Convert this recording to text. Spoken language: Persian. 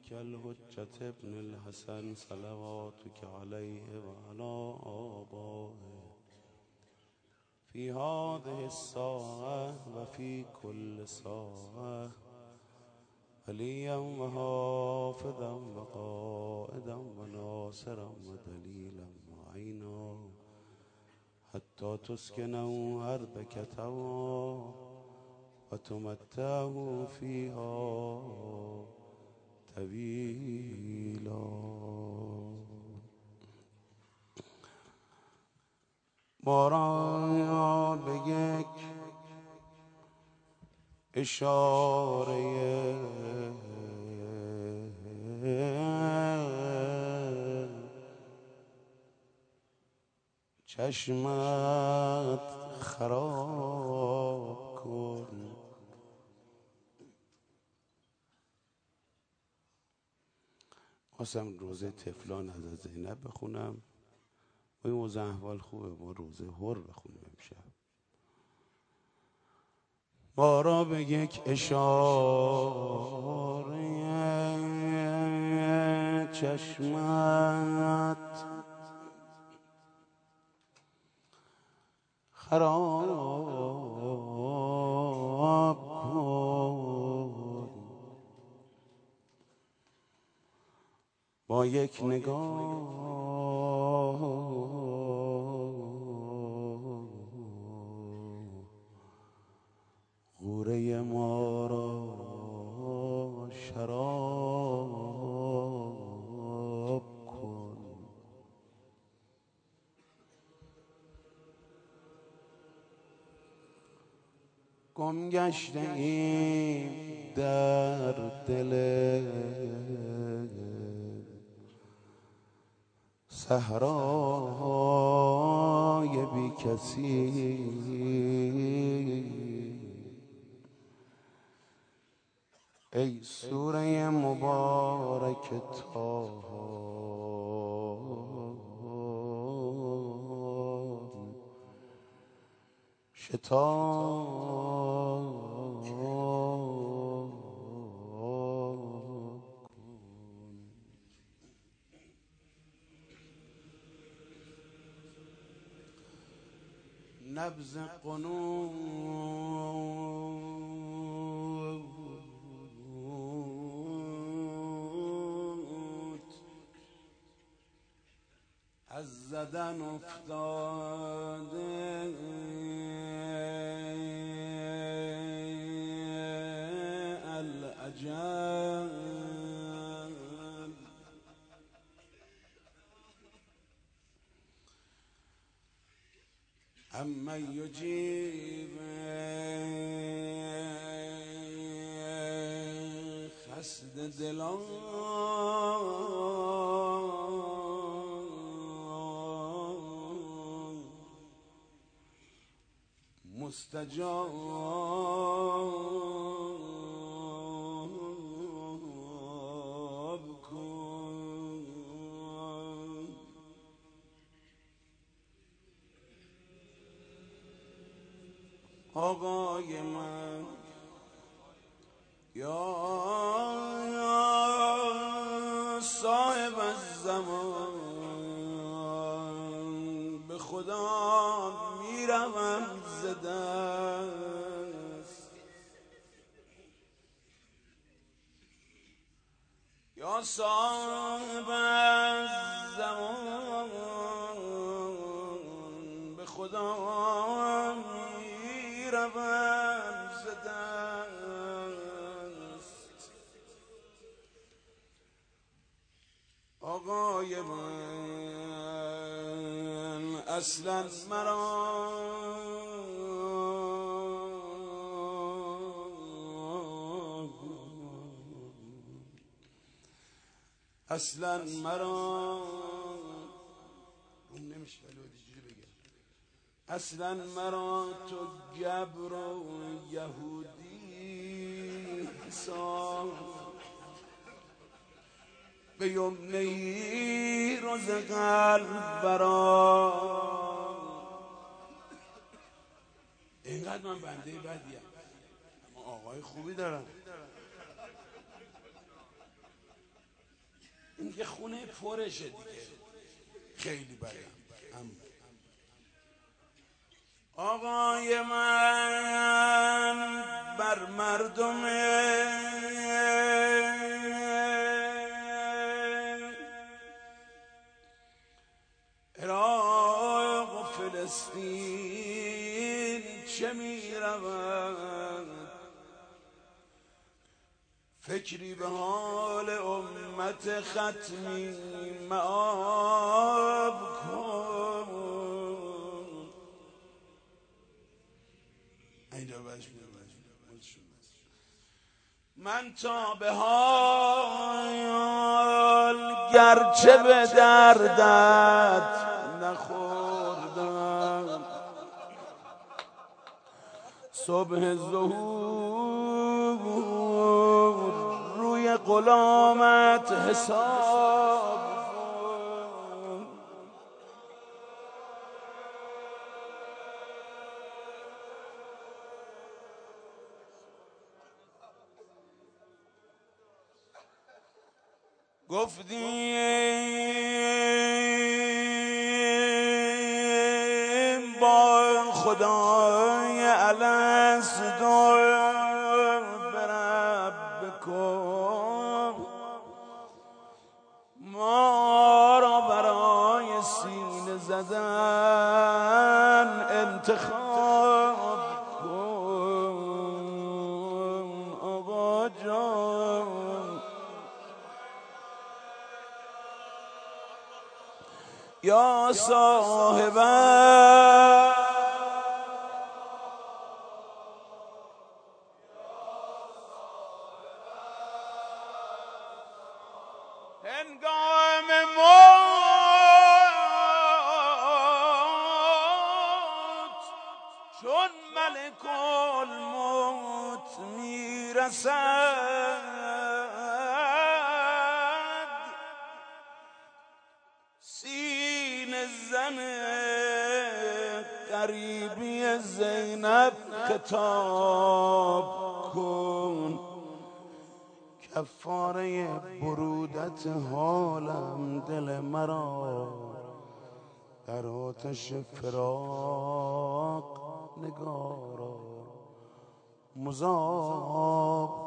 كالحجة ابن الحسن صلواتك عليه وعلى آبائه في هذه الساعة وفي كل ساعة وليا وحافظا وقائدا وناصرا ودليلا معينا حتى تسكنوا أرضك طوعا وتمتعوا فيها طویلا. ما را به یک اشاره چشمت خراب کن. خواستم روزه طفلان از زینب بخونم و این موضوع احوال خوبه، ما روزه هر بخونیم امشب. ما را به یک اشاره چشمت خراب کن، با یک نگاه غوره ما را شراب کن. گم گشته ایم در دل صحرای بی کسی، ای سوره مبارک طه شتاب کن. نبض قنوت از زدن افتاده، العجب اما یجیب خسته دلان مستجاب کن. آقای من یا صاحب الزمان، به خدا میروم ز دست. یا صاحب الزمان، به خدا میروم ز دست. آقای من اصلا مرا اصلا مرا نمیشه ولی چجوری بگم، اصلا مرا تو گبر و یهودی حساب، به یمنه ای روز قلب برا. اینقدر من بنده بدیم اما آقای خوبی دارم. یه خونه پرشه دیگه، خیلی بدم. آقای من بر مردم عراق و فلسطین چه می رود، فکری به حال امت ختمی مآب کن. من تا به حال گرچه به دردت نخوردم، صبح ظهور روی غلامت حساب. گفتیم با خدای الست به ربکم ما را برای سینه زدن انتخاب کن. آقا جان یا صاحب هنگام موت چون ملک الموت میرسد، سینه زن قریبی زینب خطاب کن. کفاره برودت حالم دل مرا در آتش فراق نگارا مذاب